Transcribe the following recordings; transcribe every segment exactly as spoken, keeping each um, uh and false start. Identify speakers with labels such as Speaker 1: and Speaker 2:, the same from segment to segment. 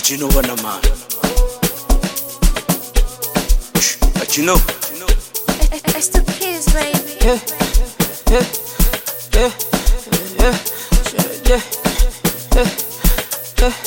Speaker 1: But you know what I'm on. But you know.
Speaker 2: It's the kids, baby.
Speaker 3: Yeah, yeah, yeah, yeah, yeah, yeah,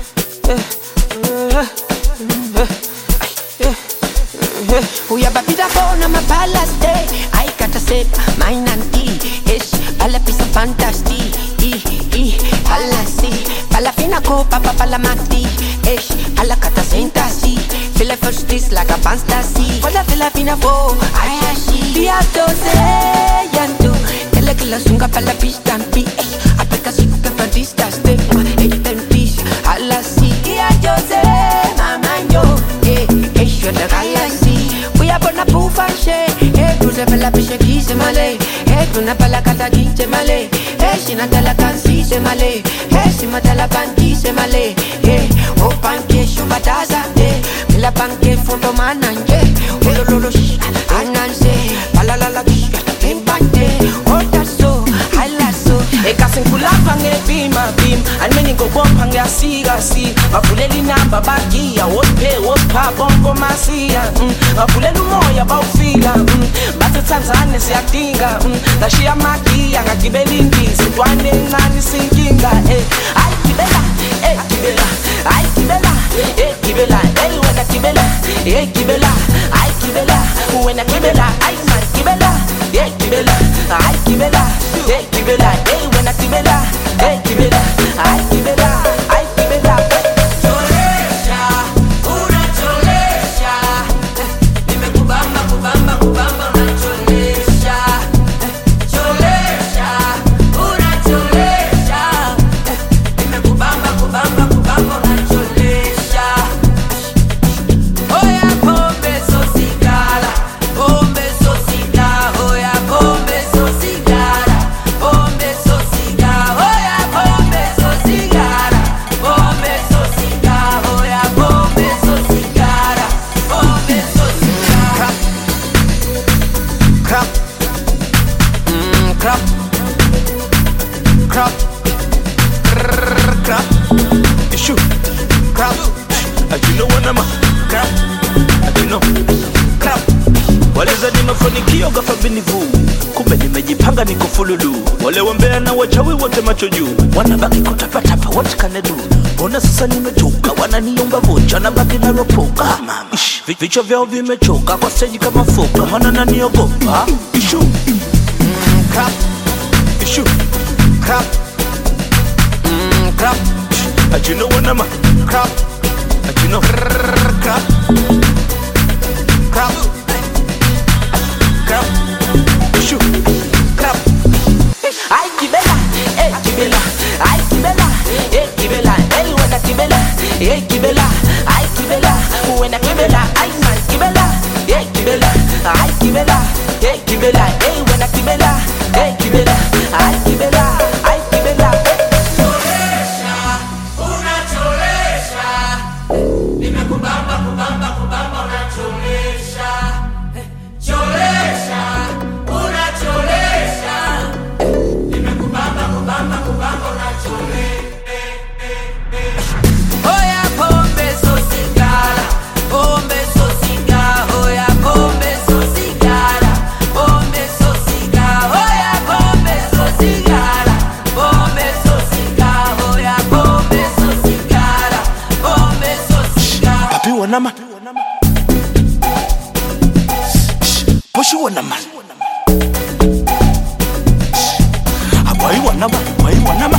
Speaker 3: yeah, yeah. Uya babida bona mabalaste. Ay kata sepa mainanti. Ish pala pisa fantastic. I I pala si pala fina ko papa pala mati. Ish pala kata sentasi. Feel first this like a fantasy. Pala feel fina fo. Ay ashi. Dia doze yandu. Kela kela sunga pala pistampi. Eh apeka siku ke fadista step. Eh tempis ala si. Dia doze mama yo. Eh eh shona kaya si. We are born a poof and shake. Eh tuze pala pishe kise male. Eh tuna pala kata kise male. Eh shina tala kansi se male. Eh shima tala panti se male. Eh o panke shubataza. Eh mila panke foto mananje. Olo lolo shi ananse. Pala la la shi pimpante. Ota so hala so.
Speaker 4: Eka senkula pange bima bim. Almeni go bom pange asiga si. Mapuleli namba bagia. Wospe wospa bongo masia. Mapuleli moya baufila. Bata Tanzania si atinga. Tashi amakia ngakibelingi. Sitwane nani sinkinga. Ay kibela, eh kibela, ay kibela, eh kibela, eh wena kibela, eh kibela, ay kibela, wena kibela, ay man kibela, eh kibela, ay kibela, eh kibela, eh wena kibela, eh kibela, ay kibela, ay kibela. Cholesha, una cholesha, nimekubamba kubamba kubamba una cholesha, cholesha, una cholesha, nimekubamba kubamba kubamba una cholesha. Oya pombe so sigara, pombe so sigara, oya pombe so sigara, pombe so sigara, oya pombe so sigara, pombe so sigara, oya pombe so sigara, pombe so sigara.
Speaker 3: Crap, mm, crap, crap, crap, crap,
Speaker 1: Issue.
Speaker 3: crap,
Speaker 1: And you know what I'm on.
Speaker 3: crap,
Speaker 1: And you know.
Speaker 3: crap.
Speaker 1: Waleza ni mafanikio ghafla binivu. Kumbe nimejipanga niko fululu. Wale wambea na wachawi wote macho juu. Wanabaki kutapatapa, what can I do? Mbona sasa nimechoka, wananiomba vocha na baki na ropoka. Ish, vi- vichwa vyao vimechoka kwa stage kama foka. Wana naniogopa. Issue.
Speaker 3: Mm, crap,
Speaker 1: Issue.
Speaker 3: crap, mm, crap,
Speaker 1: And you know what I'm on.
Speaker 3: crap,
Speaker 1: And you know.
Speaker 3: crap, crap, crap,
Speaker 1: Issue.
Speaker 3: crap.
Speaker 4: Ay kibela, eh kibela, ay kibela, eh kibela, eh wena kibela, eh kibela, ay kibela, wena kibela, ay man kibela, eh kibela, ay kibela, eh kibela, eh wena kibela, eh kibela, ay kibela, ay kibela. Cholesha, una cholesha, nimekubamba kubamba kubamba una cholesha, cholesha, una cholesha. Nimekubamba kubamba kubamba na chole. Oya pombe so sigara, pombe so sigara, oya pombe so sigara, pombe so sigara, oya pombe so sigara, pombe so sigara, oya pombe so sigara, pombe so sigara.
Speaker 1: Papi wanaman. Pushi wanaman. Abai wanaman, abai wanaman.